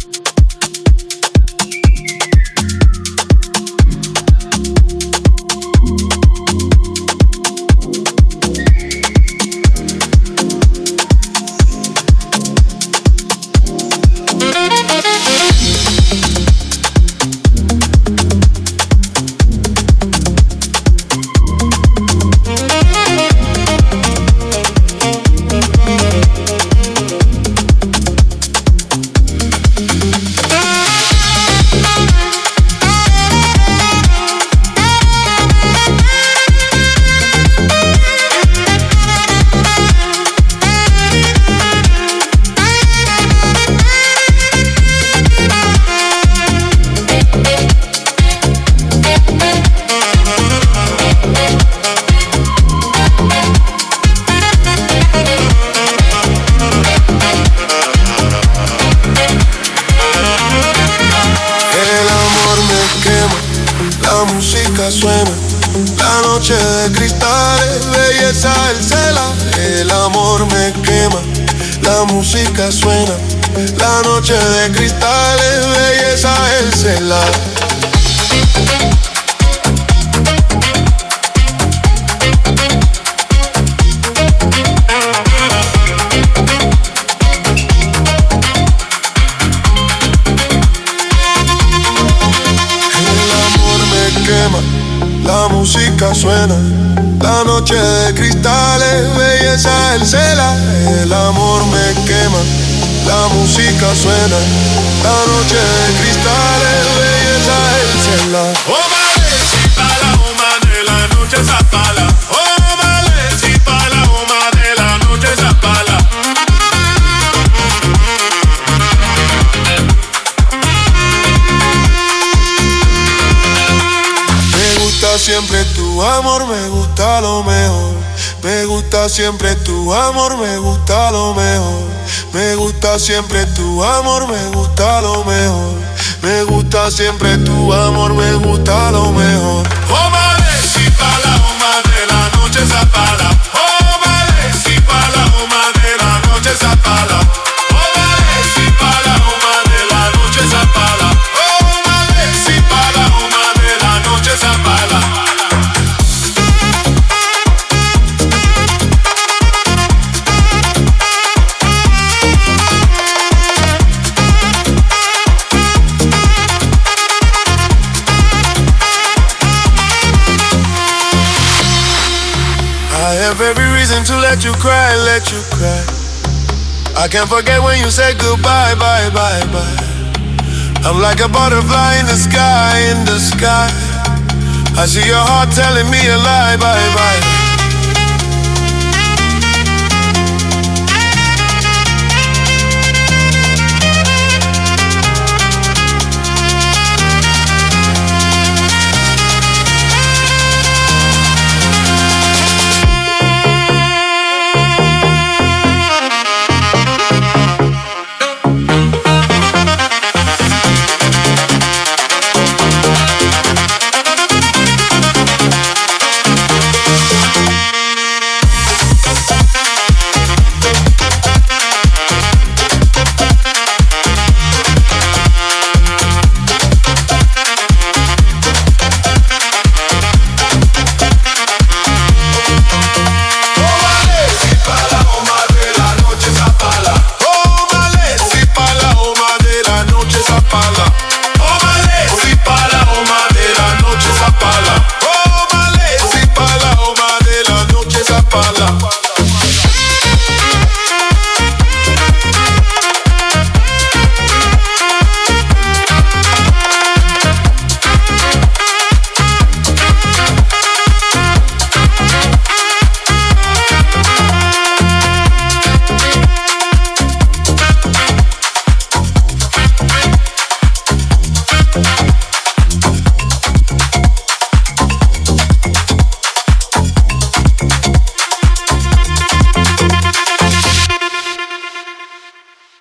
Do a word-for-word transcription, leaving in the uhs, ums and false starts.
Suena la noche de cristales, belleza el cela. El amor me quema, la música suena. La noche de cristales, belleza el cela. La música suena, la noche de cristales, belleza el cela. El amor me quema, la música suena, la noche de cristales, belleza el cela. Oh, malecita, la huma de la noche zapala. Oh, malecita, la huma de la noche zapala. Siempre tu amor, me gusta lo mejor. Me gusta siempre tu amor, me gusta lo mejor. Me gusta siempre tu amor, me gusta lo mejor. Me gusta siempre tu amor, me gusta lo mejor. Oh, malecita, la huma de la noche zapala. Oh, malecita, la huma de la noche zapala. Oh, malecita, la huma de la noche zapala. Oh, malecita, la huma de la noche zapala. I have every reason to let you cry, let you cry. I can't forget when you said goodbye, bye, bye, bye. I'm like a butterfly in the sky, in the sky. I see your heart telling me a lie, bye, bye.